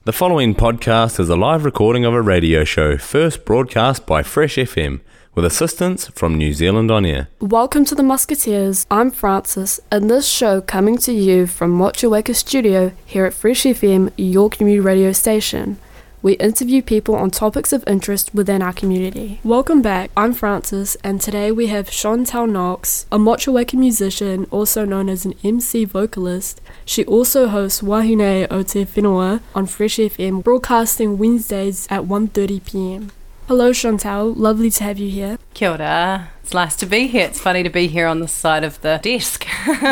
The following podcast is a live recording of a radio show first broadcast by Fresh FM with assistance from New Zealand On Air. Welcome to the Musketeers. I'm Francis, and this show coming to you from Motueka Studio here at Fresh FM, your community radio station. We interview people on topics of interest within our community. Welcome back, I'm Francis, and today we have Chantal Knox, a Motueka musician, also known as an MC vocalist. She also hosts Wahine o Te Whenua on Fresh FM, broadcasting Wednesdays at 1:30 p.m. Hello Chantal, lovely to have you here. Kia ora. It's nice to be here. It's funny to be here on the side of the desk.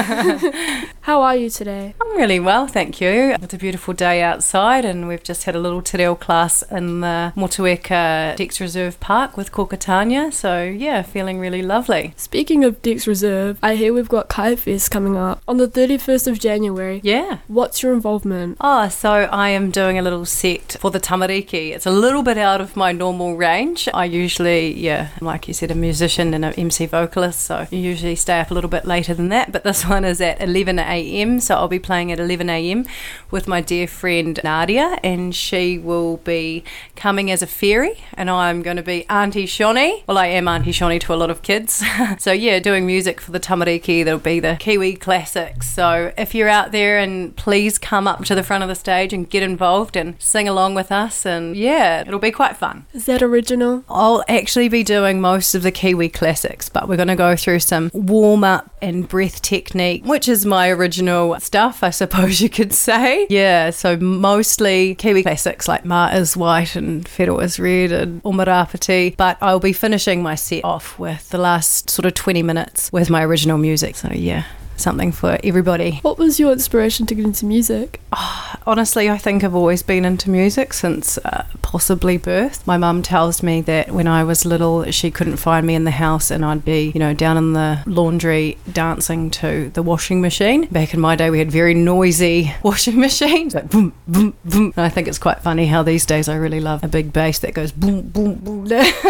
How are you today? I'm really well, thank you. It's a beautiful day outside and we've just had a little te reo class in the Motueka Dex Reserve Park with Kokatanya. So yeah, feeling really lovely. Speaking of Dex Reserve, I hear we've got Kai Fest coming up on the 31st of January. Yeah. What's your involvement? So I am doing a little set for the tamariki. It's a little bit out of my normal range. I usually, like you said, a musician and an MC vocalist, so you usually stay up a little bit later than that, but this one is at 11 a.m, so I'll be playing at 11 a.m. with my dear friend Nadia, and she will be coming as a fairy, and I'm going to be Auntie Shoni. Well, I am Auntie Shoni to a lot of kids. So yeah, doing music for the tamariki. That'll be the Kiwi classics, so if you're out there, and please come up to the front of the stage and get involved and sing along with us, and yeah, it'll be quite fun. Is that original? I'll actually be doing most of the Kiwi classics, but we're going to go through some warm-up and breath technique, which is my original stuff, I suppose you could say. Yeah, so mostly Kiwi classics like Ma Is White and Whero Is Red and Omarapati, but I'll be finishing my set off with the last sort of 20 minutes with my original music, so yeah, something for everybody. What was your inspiration to get into music? Honestly, I think I've always been into music since possibly birth. My mum tells me that when I was little, she couldn't find me in the house and I'd be, down in the laundry dancing to the washing machine. Back in my day, we had very noisy washing machines, like boom, boom, boom. And I think it's quite funny how these days I really love a big bass that goes boom, boom, boom.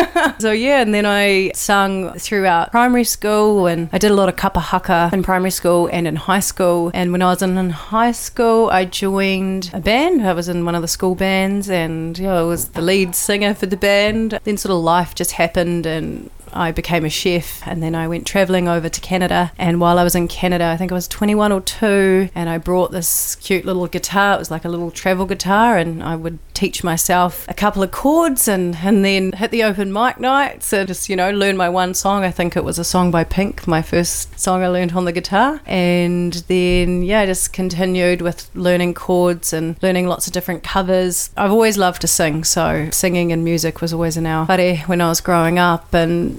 So yeah, and then I sung throughout primary school, and I did a lot of kapa haka in primary school and in high school. And when I was in high school, I joined a band. I was in one of the school bands, and I was the lead singer for the band. Then sort of life just happened and I became a chef, and then I went travelling over to Canada, and while I was in Canada, I think I was 21 or 2, and I brought this cute little guitar. It was like a little travel guitar, and I would teach myself a couple of chords and then hit the open mic nights and just, learn my one song. I think it was a song by Pink, my first song I learned on the guitar, and then I just continued with learning chords and learning lots of different covers. I've always loved to sing, so singing and music was always in our whare when I was growing up, and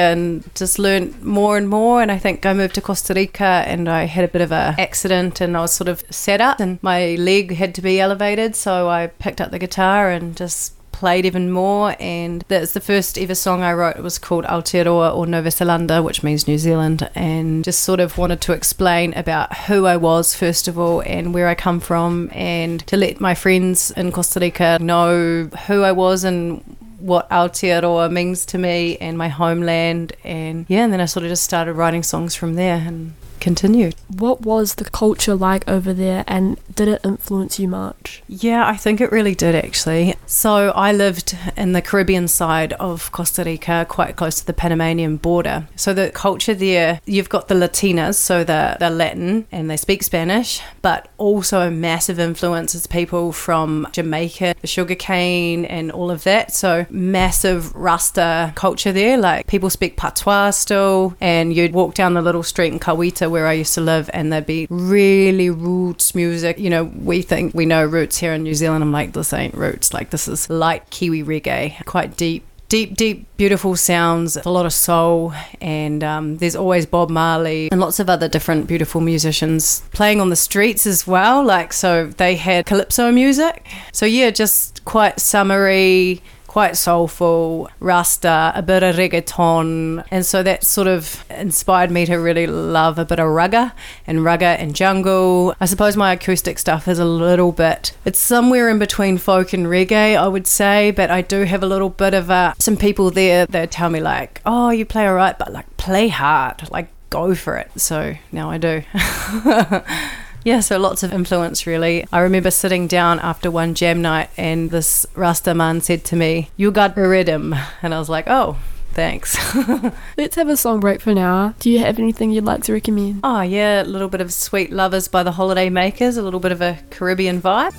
just learned more and more. And I think I moved to Costa Rica and I had a bit of a accident and I was sort of set up and my leg had to be elevated, so I picked up the guitar and just played even more, and that's the first ever song I wrote. It was called Aotearoa or Nova Zelanda, which means New Zealand, and just sort of wanted to explain about who I was first of all and where I come from, and to let my friends in Costa Rica know who I was and what Aotearoa means to me and my homeland, and then I sort of just started writing songs from there and continued. What was the culture like over there, and did it influence you much? Yeah, I think it really did actually. So I lived in the Caribbean side of Costa Rica, quite close to the Panamanian border. So the culture there, you've got the Latinas, so they're Latin and they speak Spanish, but also a massive influence is people from Jamaica, the sugarcane and all of that. So massive Rasta culture there, like people speak patois still, and you'd walk down the little street in Kawita where I used to live, and there'd be really roots music. We think we know roots here in New Zealand. I'm like, this ain't roots. Like, this is light Kiwi reggae, quite deep, beautiful sounds, a lot of soul, and there's always Bob Marley and lots of other different beautiful musicians playing on the streets as well. Like, so they had calypso music. So yeah, just quite summery, quite soulful, Rasta, a bit of reggaeton, and so that sort of inspired me to really love a bit of ragga and jungle. I suppose my acoustic stuff is a little bit, it's somewhere in between folk and reggae, I would say, but I do have a little bit of some people there that tell me like, oh, you play alright, but like play hard, like go for it. So now I do. Yeah, so lots of influence really. I remember sitting down after one jam night and this Rasta man said to me, "You got a rhythm." And I was like, oh, thanks. Let's have a song break for now. Do you have anything you'd like to recommend? Oh yeah, a little bit of Sweet Lovers by the Holiday Makers, a little bit of a Caribbean vibe.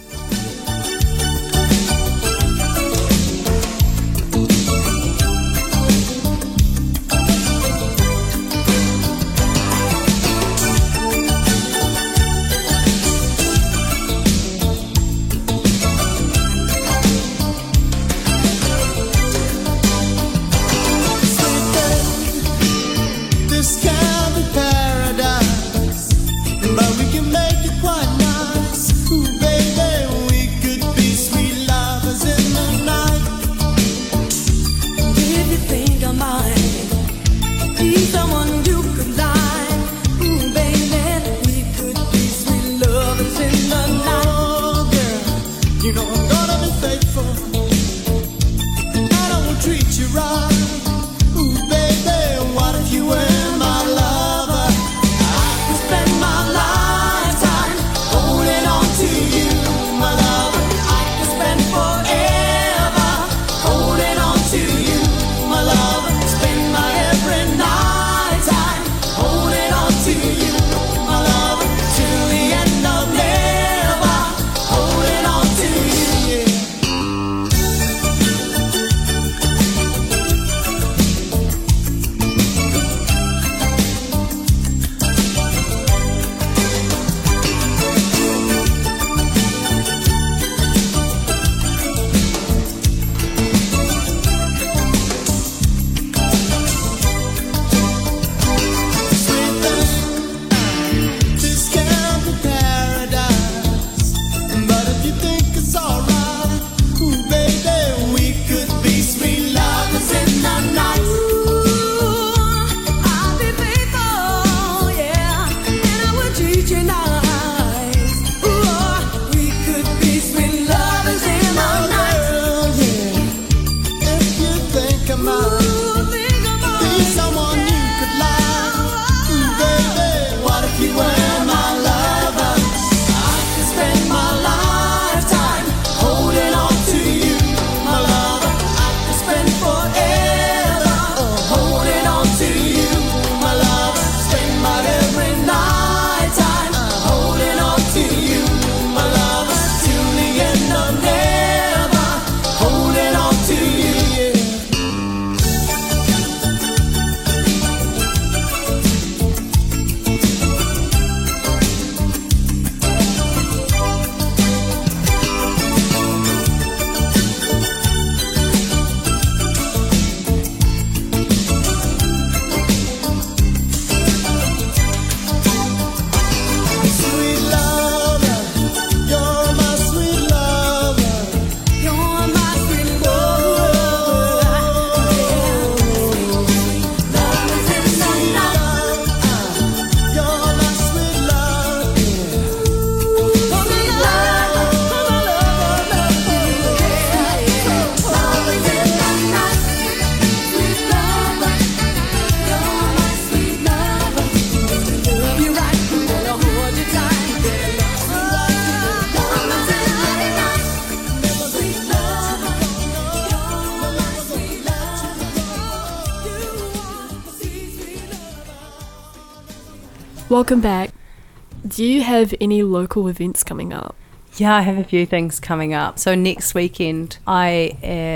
Welcome back. Do you have any local events coming up? Yeah, I have a few things coming up. So next weekend I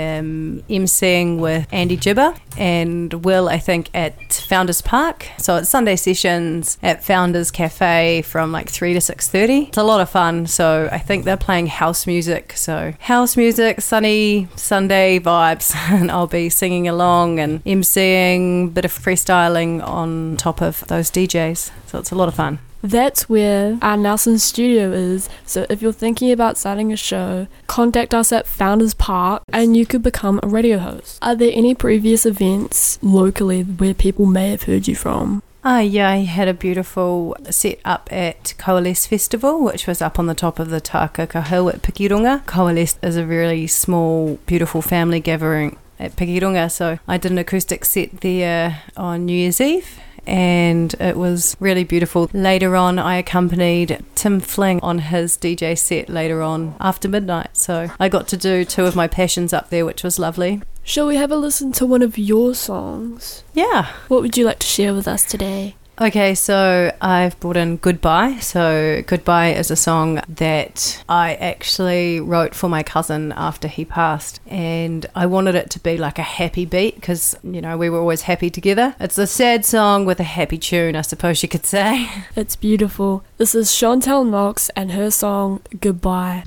am emceeing with Andy Gibber and Will, I think, at Founders Park. So it's Sunday sessions at Founders Cafe from like 3 to 6:30. It's a lot of fun. So I think they're playing house music. So house music, sunny Sunday vibes. And I'll be singing along and emceeing, a bit of freestyling on top of those DJs. So it's a lot of fun. That's where our Nelson studio is, so if you're thinking about starting a show, contact us at Founders Park and you could become a radio host. Are there any previous events locally where people may have heard you from? Yeah, I had a beautiful set up at Coalesce Festival, which was up on the top of the Tākaka Hill at Pikirunga. Coalesce is a really small, beautiful family gathering at Pikirunga, so I did an acoustic set there on New Year's Eve. and it was really beautiful. Later on, I accompanied Tim Fling on his DJ set later on after midnight, so I got to do 2 of my passions up there, which was lovely. Shall we have a listen to one of your songs? Yeah. What would you like to share with us today? Okay, so I've brought in Goodbye. So Goodbye is a song that I actually wrote for my cousin after he passed, and I wanted it to be like a happy beat because, you know, we were always happy together. It's a sad song with a happy tune, I suppose you could say. It's beautiful. This is Chantel Knox and her song Goodbye.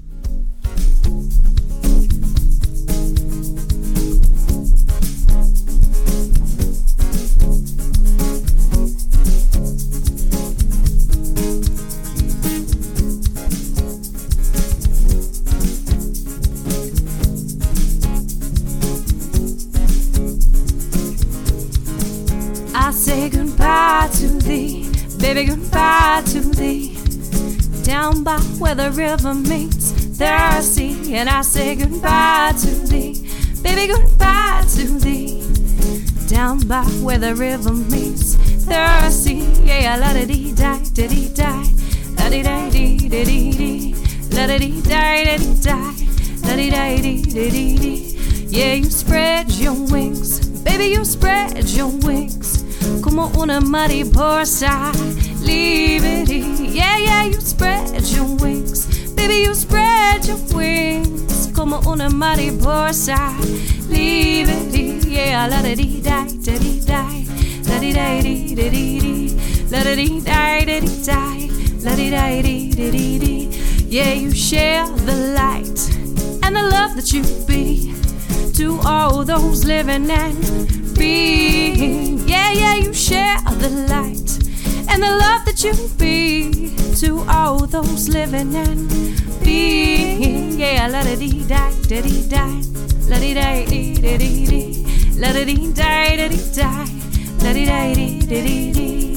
I say goodbye to thee, baby, goodbye to thee. Down by where the river meets the sea, and I say goodbye to thee, baby, goodbye to thee. Down by where the river meets the sea, yeah, la da dee die, da dee die, la dee die dee da dee dee, la da dee die da dee die, la dee die dee da dee dee. Yeah, you spread your wings, baby, you spread your wings. Como una mariposa, liberty. Yeah, yeah, you spread your wings, baby, you spread your wings. Como una mariposa, liberty. Yeah, la da dee die, da dee die, la dee die dee da dee dee, la da dee die da dee die, la dee die dee da dee dee. Yeah, you share the light and the love that you be to all those living and being. Yeah, yeah, you share the light and the love that you be to all those living and being. Yeah, la da dee die, da dee die, la dee die dee da dee dee, la da dee die da dee die, la dee die dee da dee dee.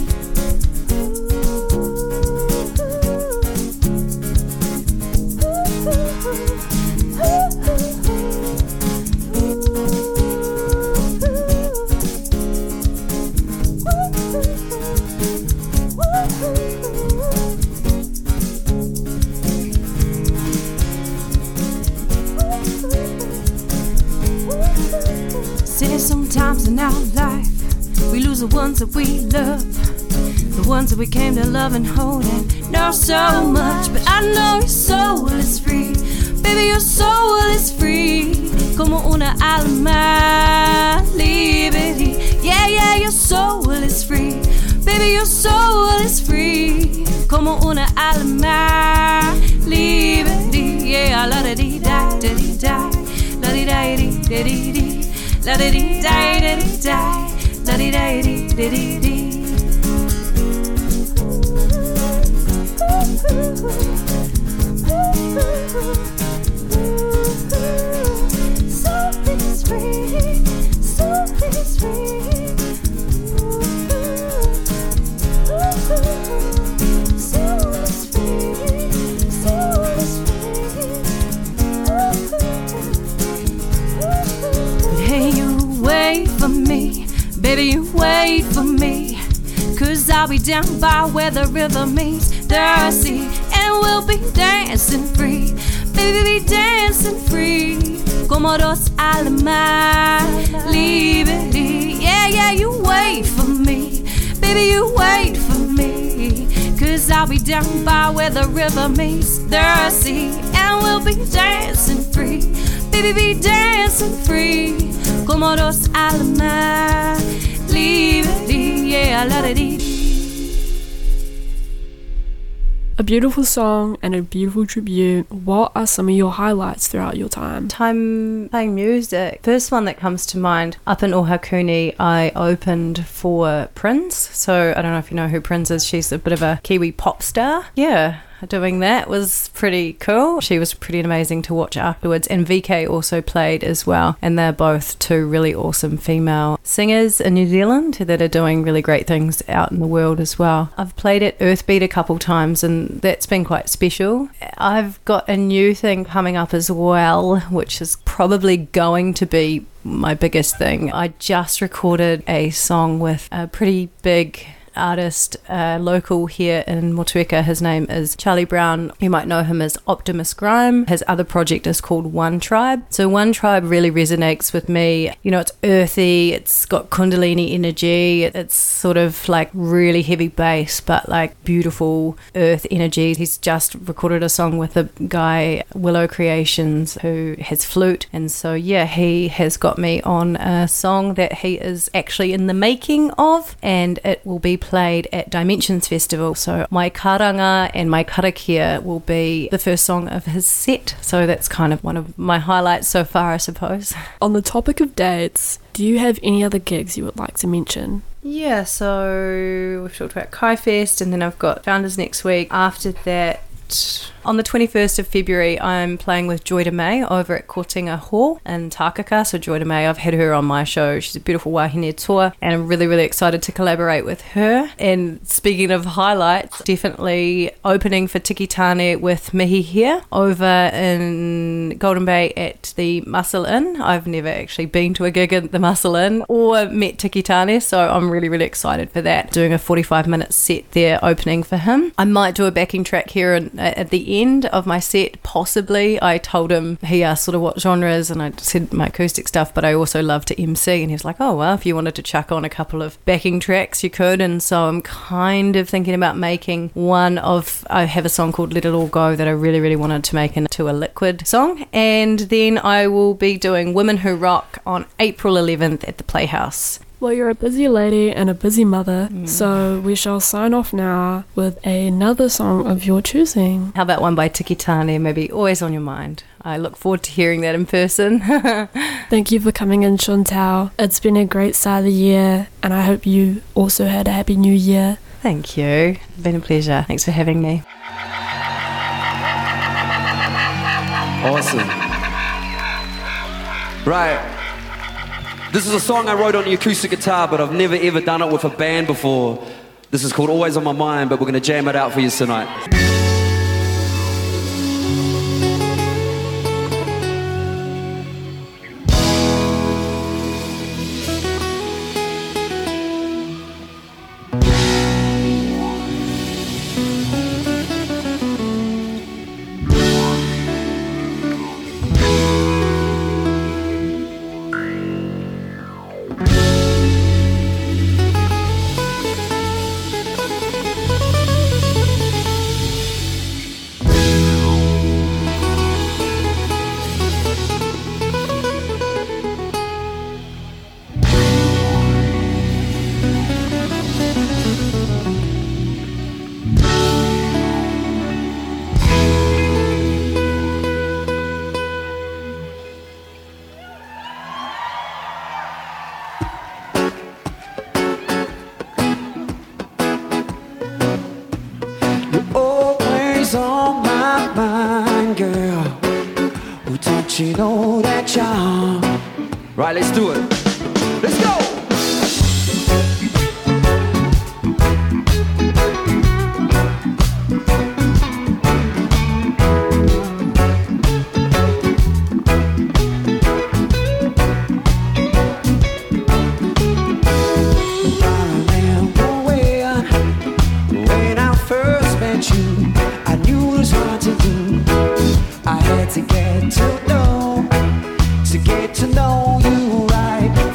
Sometimes in our life we lose the ones that we love, the ones that we came to love and hold and know so much. But I know your soul is free, baby, your soul is free. Como una alma liberty. Yeah, yeah, your soul is free, baby, your soul is free. Como una alma liberty. Yeah, la da dee da da dee da, la dee da dee da dee dee. La da dee die da dee die, la dee die dee da dee dee. Soul is free, soul is free. Soul is free, soul is free. Hey, you wait for me, baby, you wait for me. 'Cause I'll be down by where the river meets the sea, and we'll be dancing free, baby, be dancing free. Como dos almas, liberty. Yeah, yeah, you wait for me, baby, you wait for me. 'Cause I'll be down by where the river meets the sea, and we'll be dancing free, baby, be dancing free. Como dos almas, liberty. Yeah, la da dee. A beautiful song and a beautiful tribute. What are some of your highlights throughout your time? Time playing music. First one that comes to mind, up in Ohakune, I opened for Prince. So I don't know if you know who Prince is. She's a bit of a Kiwi pop star. Yeah. doing that was pretty cool. She was pretty amazing to watch afterwards, and VK also played as well, and they're both two really awesome female singers in New Zealand that are doing really great things out in the world as well. I've played at Earthbeat a couple times, and that's been quite special. I've got a new thing coming up as well, which is probably going to be my biggest thing. I just recorded a song with a pretty big artist, local here in Motueka. His name is Charlie Brown. You might know him as Optimus Grime. His other project is called One Tribe. So One Tribe really resonates with me. You know, it's earthy, it's got Kundalini energy, it's sort of like really heavy bass, but like beautiful earth energy. He's just recorded a song with a guy, Willow Creations, who has flute. And so, yeah, he has got me on a song that he is actually in the making of, and it will be played at Dimensions Festival. So My Karanga and My Karakia will be the first song of his set. So that's kind of one of my highlights so far, I suppose. On the topic of dates, do you have any other gigs you would like to mention? Yeah, so we've talked about Kai Fest, and then I've got Founders next week. After that, on the 21st of February, I'm playing with Joy DeMay over at Kotinga Hall in Tākaka. So Joy DeMay, I've had her on my show. She's a beautiful wahine toa, and I'm really, really excited to collaborate with her. And speaking of highlights, definitely opening for Tiki Tane with Mihi here over in Golden Bay at the Muscle Inn. I've never actually been to a gig at the Muscle Inn or met Tiki Tane, so I'm really, really excited for that. Doing a 45-minute set there opening for him. I might do a backing track here at the end of my set, possibly. I told him, he asked sort of what genres, and I said my acoustic stuff, but I also love to MC, and he was like, oh well, if you wanted to chuck on a couple of backing tracks you could. And so I'm kind of thinking about making I have a song called Let It All Go that I really, really wanted to make into a Liquid song, and then I will be doing Women Who Rock on April 11th at the Playhouse. Well, you're a busy lady and a busy mother, so we shall sign off now with another song of your choosing. How about one by Tiki Tane, maybe Always on Your Mind? I look forward to hearing that in person. Thank you for coming in, Chantal. It's been a great start of the year, and I hope you also had a happy new year. Thank you. It's been a pleasure. Thanks for having me. Awesome. Right. This is a song I wrote on the acoustic guitar, but I've never ever done it with a band before. This is called Always on My Mind, but we're going to jam it out for you tonight. You know that charm. Right, let's do it. Let's go! To get to know you right.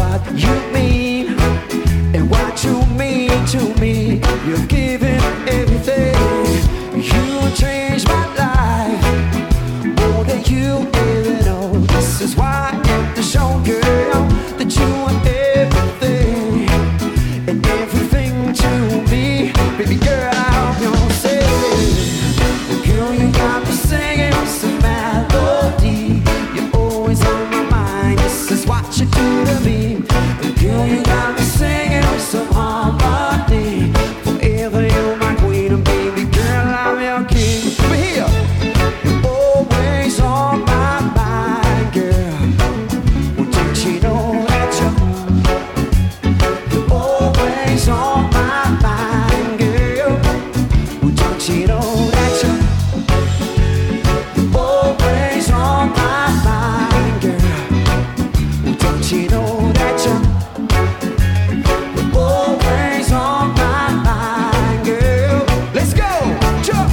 what you mean and what you mean to me. You've given everything. You changed my life more than you ever know. This is why I have to show, girl, that you are everything and everything to me. Baby girl, I hope you'll say, girl, you got me singing some melody. You're always on my mind. This is what you do to me. Girl, you got me singing some harmony. Forever you're my queen, and baby girl, I'm your king. But here, you're always on my mind, girl. Well, don't you know that you're always on my mind, girl? Well, don't you know that you're always on my mind, girl? Well, don't you know that you're always on my mind, girl? Let's go, jump.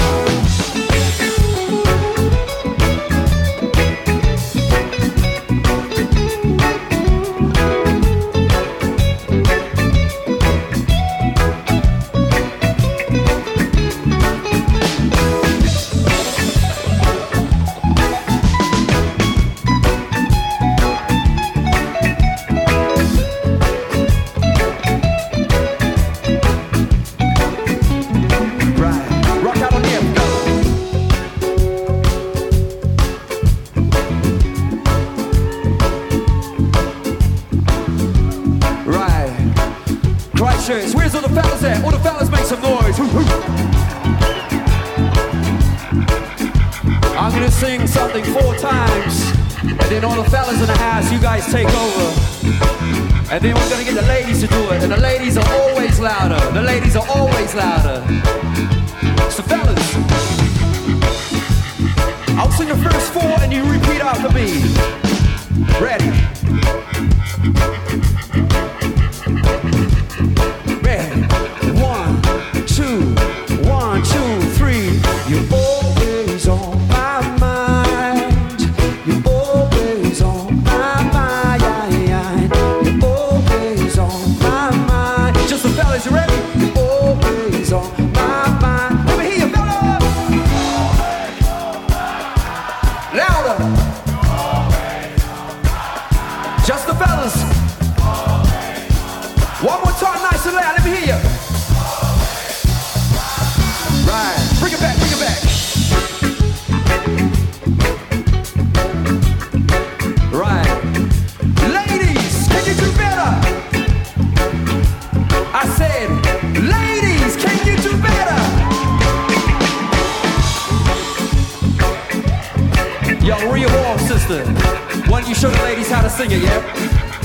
Right, rock out on him, go. Right, Christchurch, where's all the fellas at? All the fellas make some noise. Woo, woo. I'm gonna sing something 4 times, and then all the fellas in the house, you guys take over. And then we're gonna get the ladies to do it, and the ladies are always louder. The ladies are always louder. So fellas, I'll sing the first 4 and you repeat after me. Ready? Ready? 1, 2, 1, 2, 3. You're always on my mind. You're always on my mind. You're always on my mind. Just the fellas, you ready? You're always on my mind. Let me hear you, fella. Louder. Just the fellas. One more time, nice and loud. Let me hear you. Right. Bring it back, bring it back. Right. Ladies, can you do better? I said, ladies, can you do better? Yo, Rhea Hall, sister. Why don't you show the ladies how to sing it, yeah?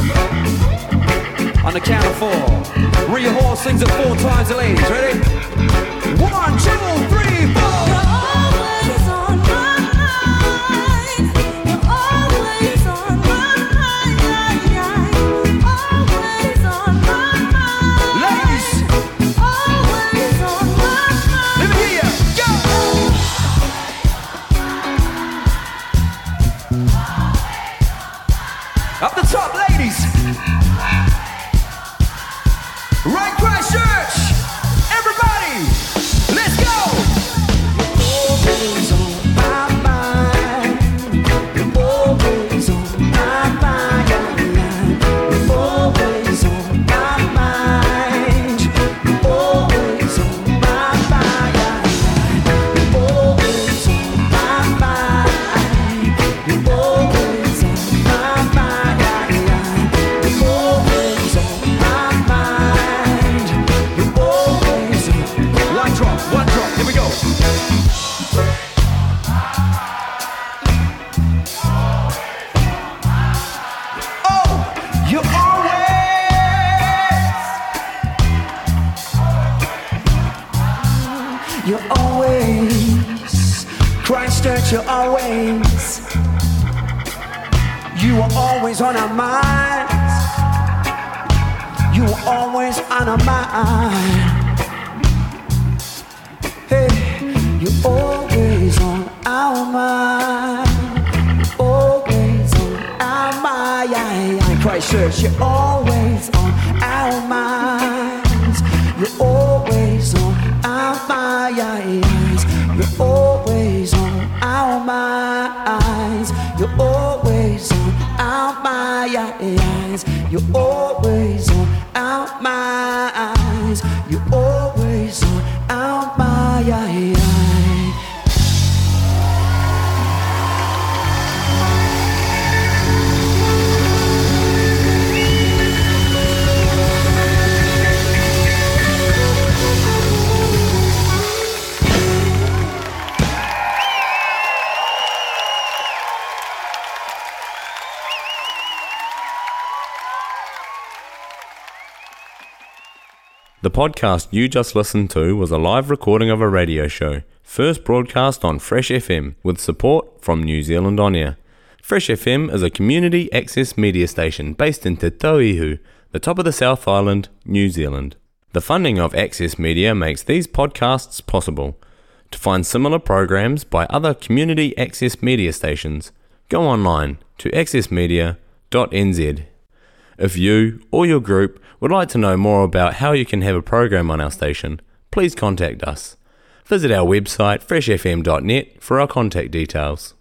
On the count of 4. Rhea Hall sings it 4 times, the ladies. Ready? 1, 2, 3, 4. Always on my mind. You're always on my mind. Always on my mind. Ladies, Always on my mind. let me hear you. Go! Up the top, ladies. Right, Christchurch. Everybody, let's go. Always on my mind. You're always on my mind. You're always on my mind. You're always on my mind. You're always on my mind. You're always on my mind. You're always on my mind. You're always on. One drop, here we go. Oh, you're always, Christchurch, you're always, you are always on our minds. You are always on our mind. Hey, you're always on our mind. Always on our mind. search. You're always on our minds. You're always on our minds. You're always on our minds. You're always on our minds. You're always on our minds. You're always on our minds. The podcast you just listened to was a live recording of a radio show, first broadcast on Fresh FM with support from New Zealand On Air. Fresh FM is a community access media station based in Te Tauihu, the top of the South Island, New Zealand. The funding of Access Media makes these podcasts possible. To find similar programs by other community access media stations, go online to accessmedia.nz. If you or your group would like to know more about how you can have a program on our station, please contact us. Visit our website freshfm.net for our contact details.